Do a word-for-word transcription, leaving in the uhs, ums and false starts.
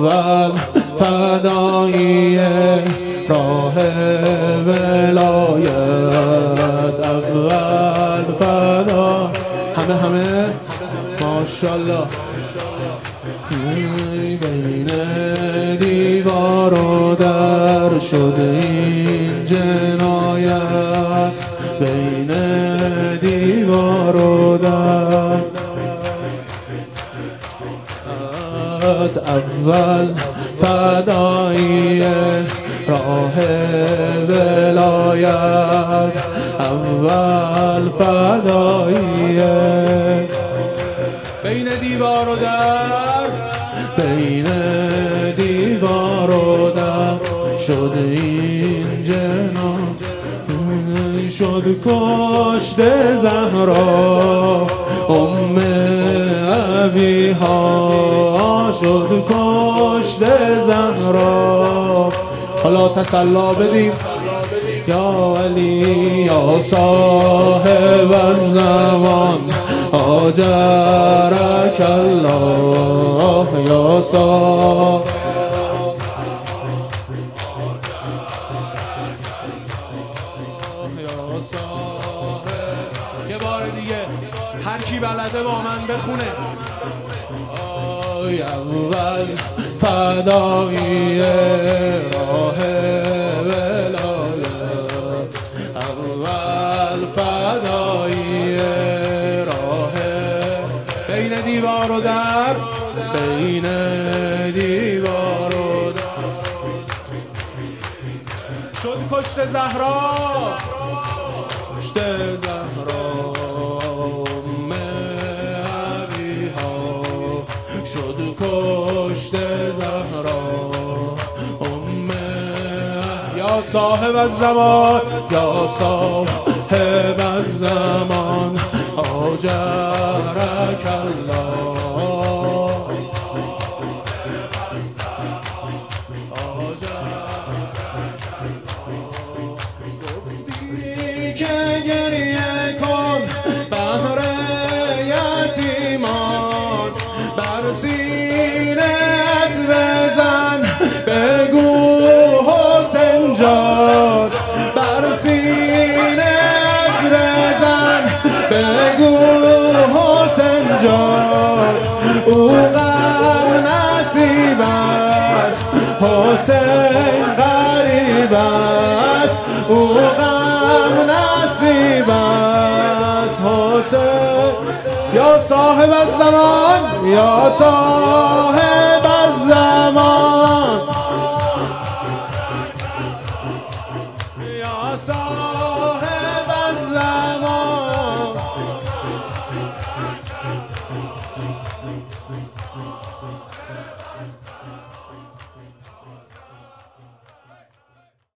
اول فدایی راه ولایت، اول فدا همه همه ماشاءالله. بین دیوار و در شد این جنایت، بین دیوار و در اول فدایی راه ولایت، اول فدایی بین دیوار و در، بین دیوار و در شد این جنان، شد کشت زهرا ام ابیها، شد کشت زهرا. حالا تسلا بدیم یا علی یا صاحب الزمان، آجرک الله یا صاحب. یه بار دیگه هر کی بلده با من بخونه. آی اول فدایی راه ولایت، اول فدایی راه بین دیوار و در، بین دیوار و در شد کشت زهرا، کشت زهرا ام ابیها، شد کشت زهرا ام. یا صاحب الزمان یا صاحب الزمان، آجرک الله. گفتی که گریه کن بهر یتیمان، بر سینه‌ات بزن بگو حسین جان، بر سینه‌ات بزن بگو حسین جان. او غم نصیب است حسین غریب است، او غم نصیب است حسین. یا صاحب الزمان یا صاحب الزمان، یا صاحب الزمان.